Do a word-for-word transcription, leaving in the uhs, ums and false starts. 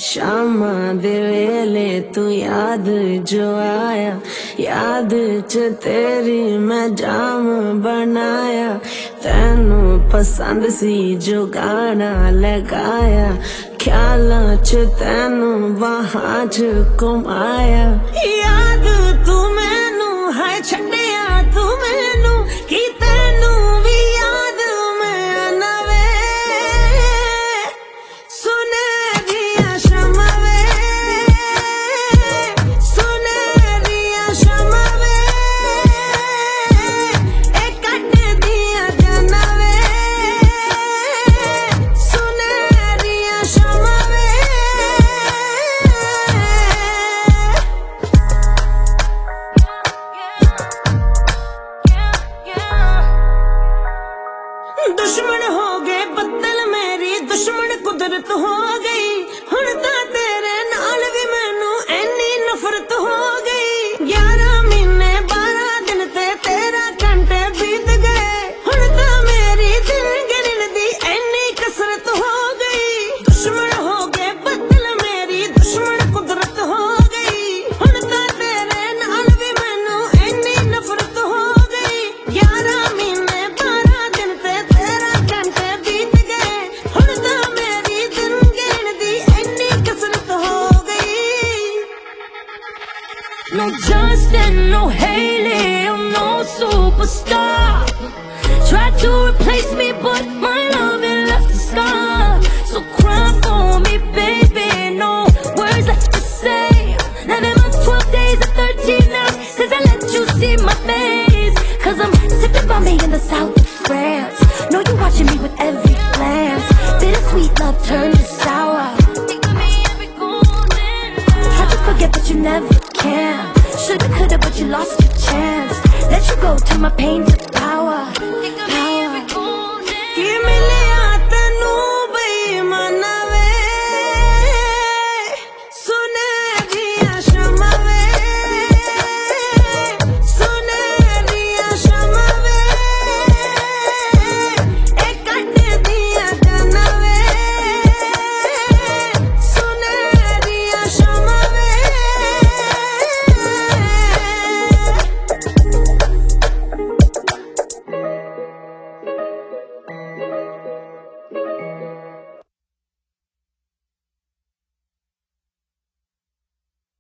शामा दे वेले तू याद जो आया, याद च तेरी मैं जाम बनाया। तैनू पसंद सी जो गाना लगाया, ख्यालां च तैनू बाहां च घुमाया। याद तू मैनू है छड्डिया तू मैनू की तैनू भी याद मैं ना वे। सुनहरिया शमा वे, सुनहरिया शमा वे, ए कट दिया जाना वे। सुनहरिया शमा वे। दुश्मन हो गए बदल मेरी, दुश्मन कुदरत हो गई। हुण तां तेरे नाल भी मैनू ऐनी नफरत हो गई। ग्यारह महीने बारह दिन ते तेरह घंटे बीत गए। हुण तां मेरी दिन गिनन दी ऐनी कसरत हो गई। दुश्मन हो गए बदल मेरी, दुश्मन कुदरत हो गई। हुण तां तेरे नाल भी मैनू ऐनी नफरत हो गई। ग्यारह महीने बारह दिन ते तेरह घंटे बीत गए। हुण तां मेरी दिन गिनन दी ऐनी कसरत हो गई। No Justin, no Hailey, I'm no superstar. Tried to replace me, but my love it left a scar. So cry for me, baby, no words left to say. Eleven months, twelve days, and thirteen hours since I let you see my face. Cause I'm sipping Bombay in the south of France. Know you watching me with every glance. Bittersweet love turned to sour. Think of me every golden hour. Try to forget but you never can. Shoulda, coulda, but you lost your chance. Let you go till my pain took power. Think of me every golden hour. Give me